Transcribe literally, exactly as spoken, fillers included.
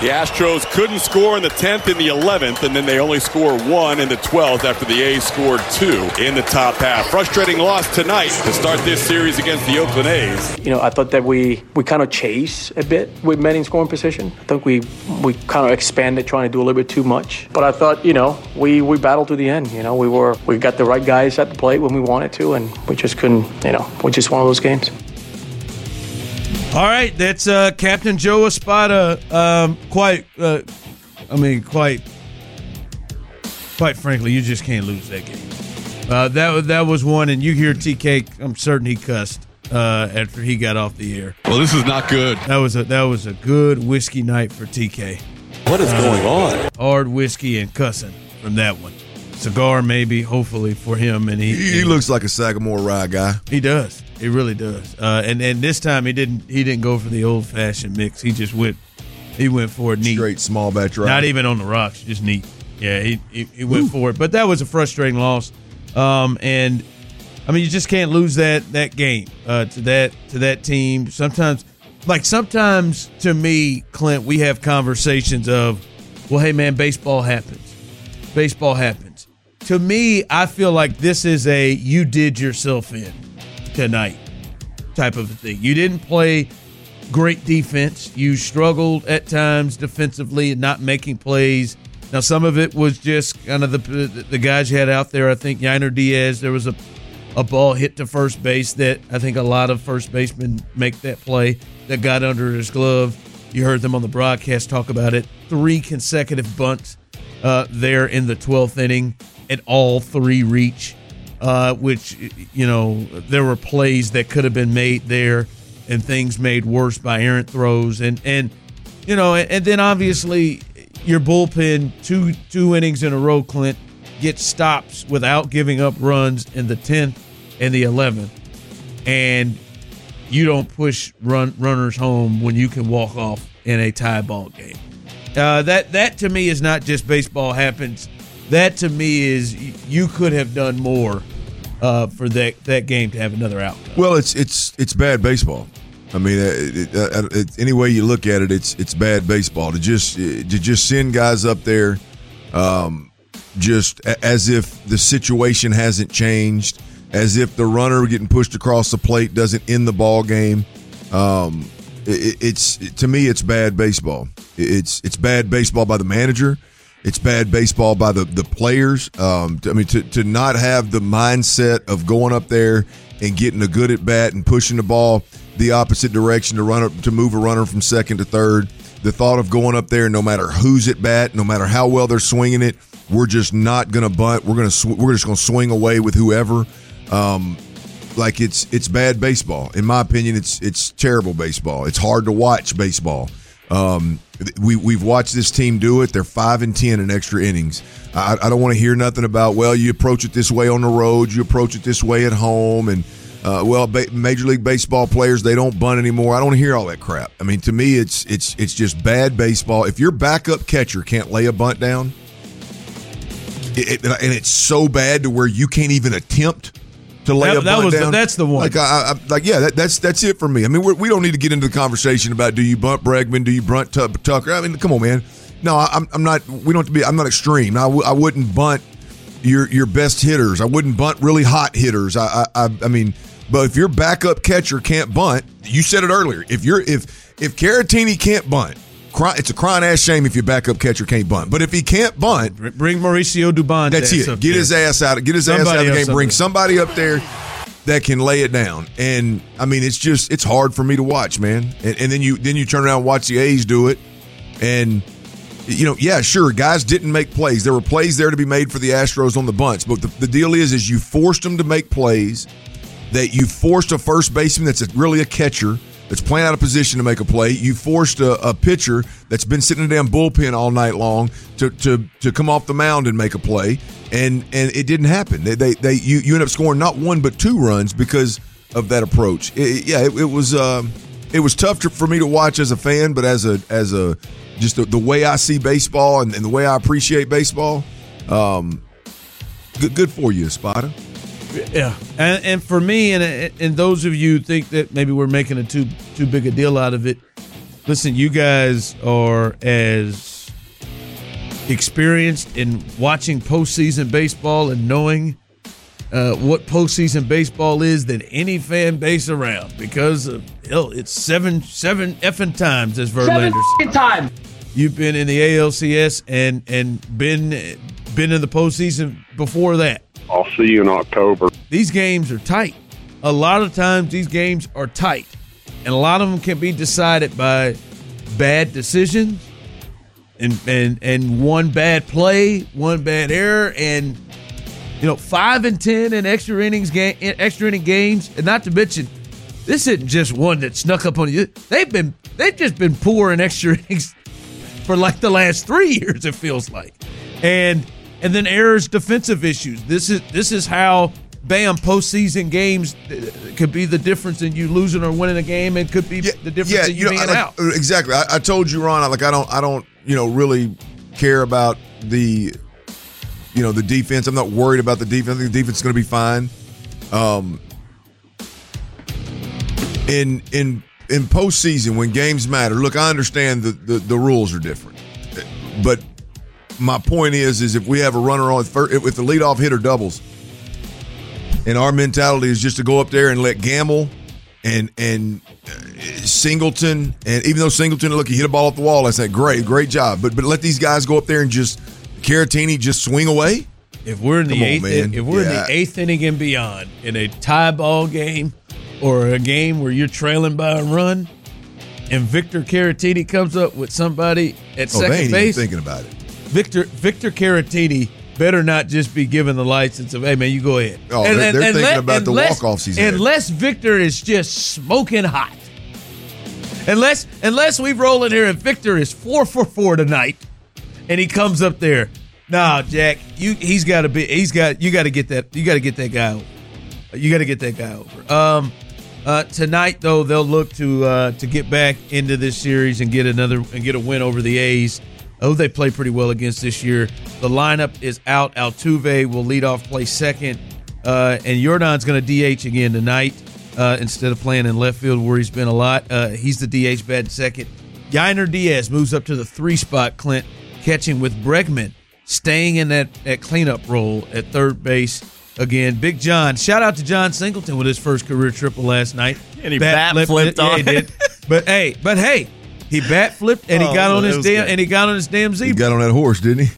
The Astros couldn't score in the tenth and the eleventh, and then they only score one in the twelfth after the A's scored two in the top half. Frustrating loss tonight to start this series against the Oakland A's. You know, I thought that we, we kind of chase a bit with men in scoring position. I think we we kind of expanded, trying to do a little bit too much. But I thought, you know, we, we battled to the end. You know, we were we got the right guys at the plate when we wanted to, and we just couldn't. You know, we're just one of those games. All right, that's uh, Captain Joe Espada. Um, quite, uh, I mean, quite, quite frankly, you just can't lose that game. Uh, that that was one, and you hear T K. I'm certain he cussed uh, after he got off the air. Well, this is not good. That was a that was a good whiskey night for T K. What is uh, going on? Hard whiskey and cussing from that one. Cigar, maybe, hopefully for him, and he he, he looks like a Sagamore Rye guy. He does. He really does. Uh, and and this time he didn't he didn't go for the old fashioned mix. He just went he went for it neat. Straight small batch rye. Not even on the rocks, just neat. Yeah, he he, he went Ooh. for it. But that was a frustrating loss. Um, and I mean, you just can't lose that that game uh, to that to that team. Sometimes, like sometimes to me, Clint, we have conversations of, well, hey man, baseball happens. Baseball happens. To me, I feel like this is a you did yourself in tonight type of a thing. You didn't play great defense. You struggled at times defensively and not making plays. Now, some of it was just kind of the the guys you had out there. I think Yainer Diaz, there was a, a ball hit to first base that I think a lot of first basemen make that play that got under his glove. You heard them on the broadcast talk about it. Three consecutive bunts uh, there in the twelfth inning. At all three reach, uh, which, you know, there were plays that could have been made there and things made worse by errant throws. And, and you know, and, and then obviously your bullpen, two two innings in a row, Clint, gets stops without giving up runs in the tenth and the eleventh. And you don't push run runners home when you can walk off in a tie ball game. Uh, that, that, to me, is not just baseball happens. That, to me, is you could have done more uh, for that, that game to have another outcome. Well, it's it's it's bad baseball. I mean, it, it, it, any way you look at it, it's it's bad baseball to just to just send guys up there, um, just as if the situation hasn't changed, as if the runner getting pushed across the plate doesn't end the ball game. Um, it, it's to me, it's bad baseball. It's it's bad baseball by the manager. It's bad baseball by the, the players. Um, I mean, to, to not have the mindset of going up there and getting a good at bat and pushing the ball the opposite direction to run up, to move a runner from second to third. The thought of going up there, no matter who's at bat, no matter how well they're swinging it, we're just not going to bunt. We're going to sw- we're just going to swing away with whoever. Um, like it's it's bad baseball. In my opinion, it's it's terrible baseball. It's hard to watch baseball. Um, we, we've watched this team do it. They're five and ten in extra innings. I, I don't want to hear nothing about, well, you approach it this way on the road, you approach it this way at home, and, uh, well, ba- Major League Baseball players, they don't bunt anymore. I don't hear all that crap. I mean, to me, it's it's it's just bad baseball. If your backup catcher can't lay a bunt down, it, it, and it's so bad to where you can't even attempt to lay that, a that bunt was down. The, that's the one. Like, I, I, like yeah, that, that's that's it for me. I mean, we're, we don't need to get into the conversation about do you bunt Bregman, do you bunt T- Tucker. I mean, come on, man. No, I, I'm I'm not. We don't have to be. I'm not extreme. I, w- I wouldn't bunt your your best hitters. I wouldn't bunt really hot hitters. I I I mean, but if your backup catcher can't bunt, you said it earlier. If you're if if Caratini can't bunt, cry, it's a crying ass shame if your backup catcher can't bunt. But if he can't bunt, bring Mauricio Dubon. That's it. Get there. his ass out. Get his somebody ass out of the game. Bring there. somebody up there that can lay it down. And I mean, it's just it's hard for me to watch, man. And, and then you then you turn around and watch the A's do it, and you know, yeah, sure, guys didn't make plays. There were plays there to be made for the Astros on the bunts, but the, the deal is, is you forced them to make plays. That you forced a first baseman that's a, really a catcher that's playing out of position to make a play. You forced a, a pitcher that's been sitting in a damn bullpen all night long to to to come off the mound and make a play, and and it didn't happen. They they, they you, you end up scoring not one but two runs because of that approach. It, yeah, it, it was um, it was tough to, for me to watch as a fan, but as a as a just the, the way I see baseball and, and the way I appreciate baseball, um, good good for you, Espada. Yeah, and, and for me, and and those of you who think that maybe we're making a too too big a deal out of it, listen, you guys are as experienced in watching postseason baseball and knowing uh, what postseason baseball is than any fan base around, because of, hell, it's seven seven effing times, as Verlander said. Seven times. You've been in the A L C S and and been been in the postseason before that. I'll see you in October. These games are tight. A lot of times these games are tight, and a lot of them can be decided by bad decisions and and and one bad play, one bad error, and you know five and ten in extra innings game, extra inning games, and not to mention this isn't just one that snuck up on you. They've been they've just been poor in extra innings for like the last three years. It feels like, and and then errors, defensive issues. This is this is how. Bam, postseason games could be the difference in you losing or winning a game, and could be yeah, the difference yeah, in you, you know, being like, out. Exactly. I, I told you, Ron. Like I don't, I don't, you know, really care about the, you know, the defense. I'm not worried about the defense. I think the defense is going to be fine. Um, in in in postseason when games matter. Look, I understand the the, the rules are different, but my point is, is if we have a runner on, if the leadoff hitter doubles. And our mentality is just to go up there and let Gamble and and uh, Singleton, and even though Singleton, look, he hit a ball off the wall. I said, great, great job. But but let these guys go up there and just Caratini just swing away. If we're in the Come on, eighth, man. if we're Yeah. in the eighth inning and beyond, in a tie ball game or a game where you're trailing by a run, and Victor Caratini comes up with somebody at Oh, they second ain't even base, thinking about it. Victor Victor Caratini better not just be given the license of, hey, man, you go ahead. Oh, they're- they're thinking about the unless- walk-offs he's had. Unless Victor is just smoking hot. Unless unless we roll in here and Victor is four for four tonight, and he comes up there. Nah, Jack, you he's got to be. He's got you got to get that. You got to get that guy over. You got to get that guy over. Um, uh, tonight though, they'll look to uh, to get back into this series and get another and get a win over the A's. Oh, they play pretty well against this year. The lineup is out. Altuve will lead off, play second. Uh, and Yordan's going to D H again tonight uh, instead of playing in left field where he's been a lot. Uh, he's the D H batting second. Yainer Diaz moves up to the three spot, Clint, catching with Bregman, staying in that, that cleanup role at third base again. Big John. Shout out to John Singleton with his first career triple last night. And he bat, bat flipped it. on yeah, he did. But hey, but hey. He bat flipped and he Oh, got on his was damn good. and he got on his damn He zebra. got on that horse, didn't he?